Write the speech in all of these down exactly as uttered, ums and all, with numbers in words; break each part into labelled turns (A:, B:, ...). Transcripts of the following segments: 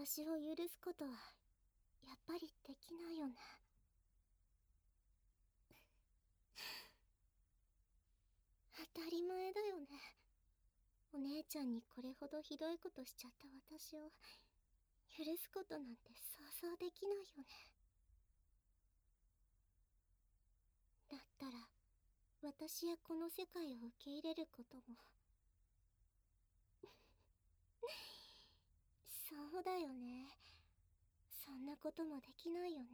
A: 私を許すことはやっぱりできないよね。当たり前だよね。お姉ちゃんにこれほどひどいことしちゃった私を許すことなんて想像できないよね。だったら私やこの世界を受け入れることもそうだよね。そんなこともできないよね。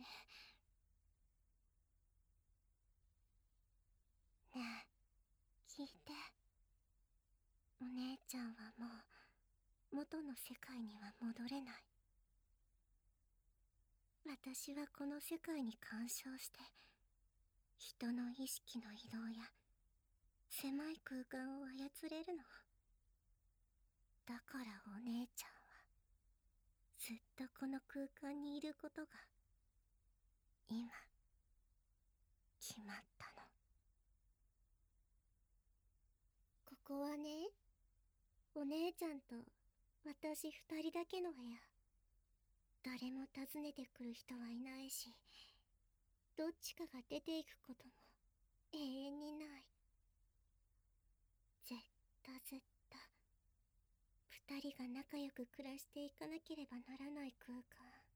A: ねえ、聞いて。お姉ちゃんはもう元の世界には戻れない。私はこの世界に干渉して人の意識の移動や狭い空間を操れるの。だからお姉ちゃんはずっとこの空間にいることが今決まったの。ここはね、お姉ちゃんと私二人だけの部屋。誰も訪ねてくる人はいないし、どっちかが出ていくことも永遠にない。ずっとずっと二人が仲良く暮らしていかなければならない空間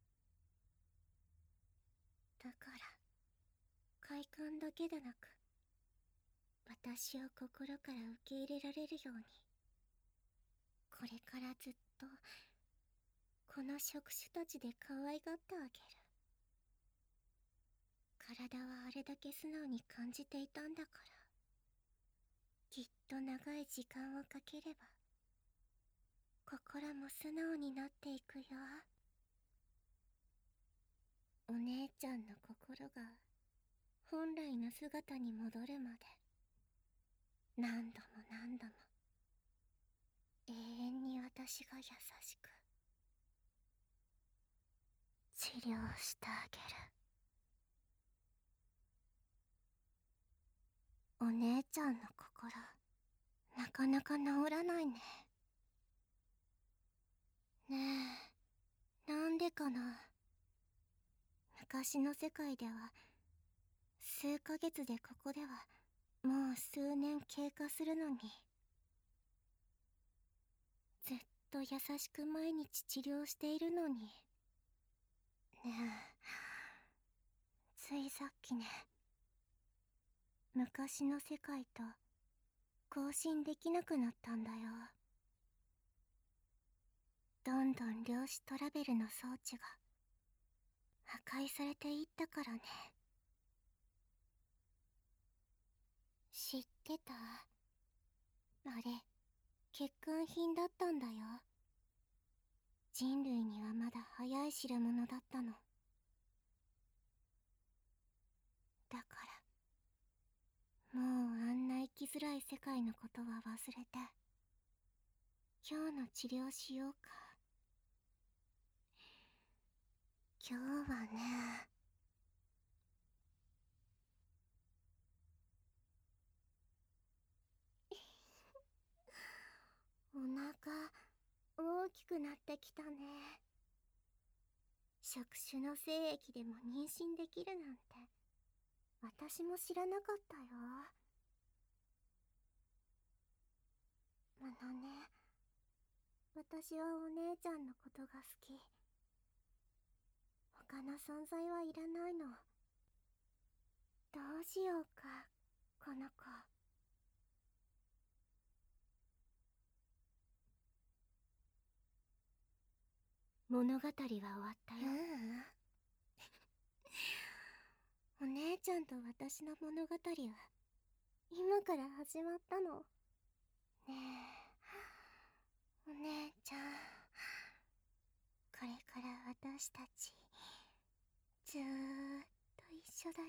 A: だから、快感だけでなく私を心から受け入れられるように、これからずっとこの職種たちで可愛がってあげる。体はあれだけ素直に感じていたんだから、きっと長い時間をかければ心も素直になっていくよ。お姉ちゃんの心が本来の姿に戻るまで何度も何度も永遠に私が優しく治療してあげる。お姉ちゃんの心、なかなか治らないね。ねえ、なんでかな。昔の世界では数ヶ月で、ここではもう数年経過するのに、ずっと優しく毎日治療しているのに。ねえ、ついさっきね、昔の世界と交信できなくなったんだよ。どんどん量子トラベルの装置が破壊されていったからね。知ってた？あれ、欠陥品だったんだよ。人類にはまだ早い代物だったの。だからもうあんな生きづらい世界のことは忘れて、今日の治療しようか。今日はね、お腹大きくなってきたね。職種の精液でも妊娠できるなんて私も知らなかったよ。あのね、私はお姉ちゃんのことが好き。他の存在はいらないの。どうしようか、この子。物語は終わったよ。ううん。お姉ちゃんと私の物語は今から始まったの。ねえ、お姉ちゃん。これから私たちずーっと一緒だよ。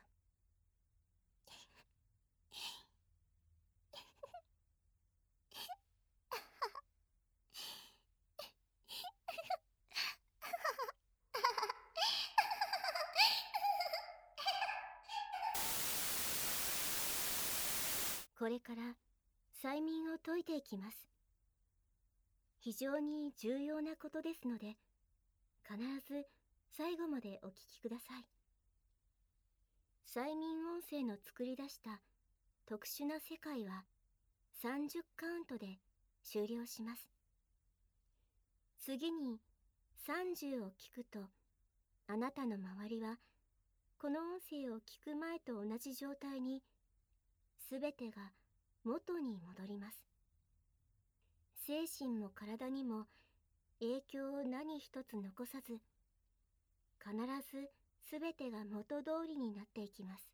A: これから催眠を解いていきます。非常に重要なことですので、 必ず最後までお聞きください。催眠音声の作り出した特殊な世界はさんじゅうカウントで終了します。次にさんじゅうを聞くと、あなたの周りはこの音声を聞く前と同じ状態にすべてが元に戻ります。精神も体にも影響を何一つ残さず、必ずすべてが元通りになっていきます。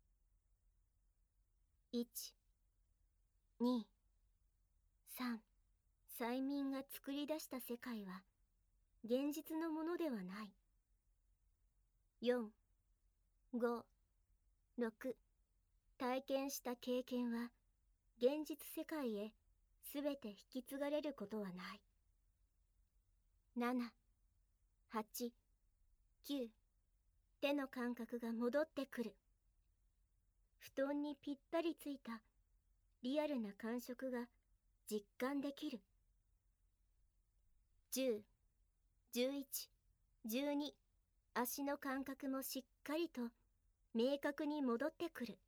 A: いち、に、さん、催眠が作り出した世界は現実のものではない。よん、ご、ろく、体験した経験は現実世界へすべて引き継がれることはない。なな、はち、きゅう、手の感覚が戻ってくる。布団にぴったりついたリアルな感触が実感できる。じゅう、じゅういち、じゅうに、足の感覚もしっかりと明確に戻ってくる。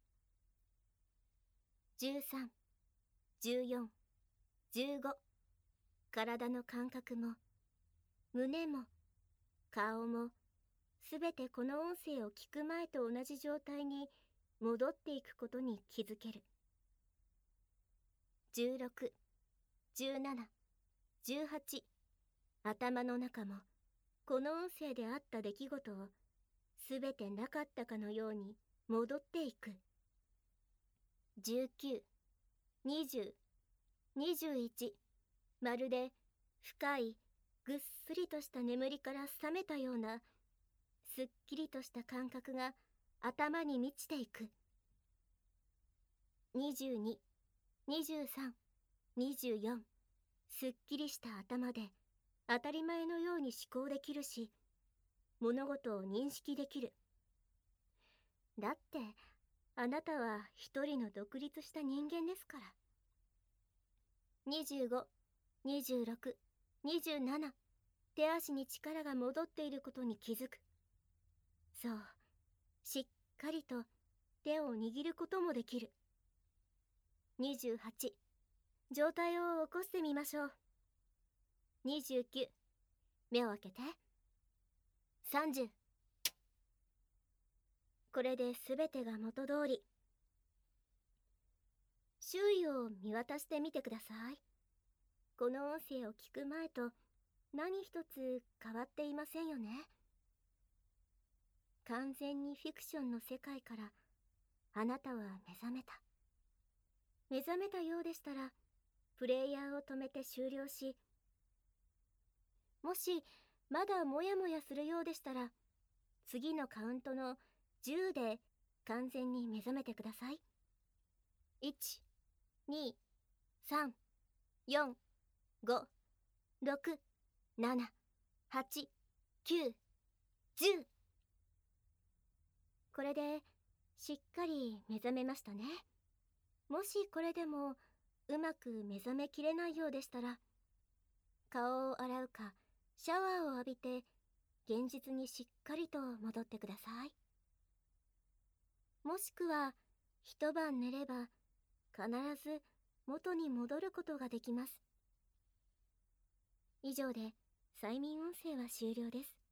A: じゅうさん、じゅうよん、じゅうご、体の感覚も胸も顔もすべてこの音声を聞く前と同じ状態に戻っていくことに気づける。じゅうろく、じゅうなな、じゅうはち、頭の中もこの音声であった出来事をすべてなかったかのように戻っていく。じゅうきゅう、にじゅう、にじゅういち、まるで深いぐっすりとした眠りから覚めたようなすっきりとした感覚が頭に満ちていく。にじゅうに、にじゅうさん、にじゅうよん、すっきりした頭で当たり前のように思考できるし、物事を認識できる。だってあなたは一人の独立した人間ですから。にじゅうご、にじゅうろく、にじゅうなな、手足に力が戻っていることに気づく。そう、しっかりと手を握ることもできる。にじゅうはち、状態を起こしてみましょう。にじゅうきゅう、目を開けて。さんじゅう、これで全てが元通り。周囲を見渡してみてください。この音声を聞く前と何一つ変わっていませんよね。完全にフィクションの世界からあなたは目覚めた。目覚めたようでしたらプレイヤーを止めて終了し、もしまだモヤモヤするようでしたら次のカウントのじゅうで完全に目覚めてください。いち、に、さん、よん、ご、ろく、なな、はち、きゅう、じゅう。これでしっかり目覚めましたね。もしこれでもうまく目覚めきれないようでしたら、顔を洗うかシャワーを浴びて現実にしっかりと戻ってください。もしくは一晩寝れば必ず元に戻ることができます。以上で催眠音声は終了です。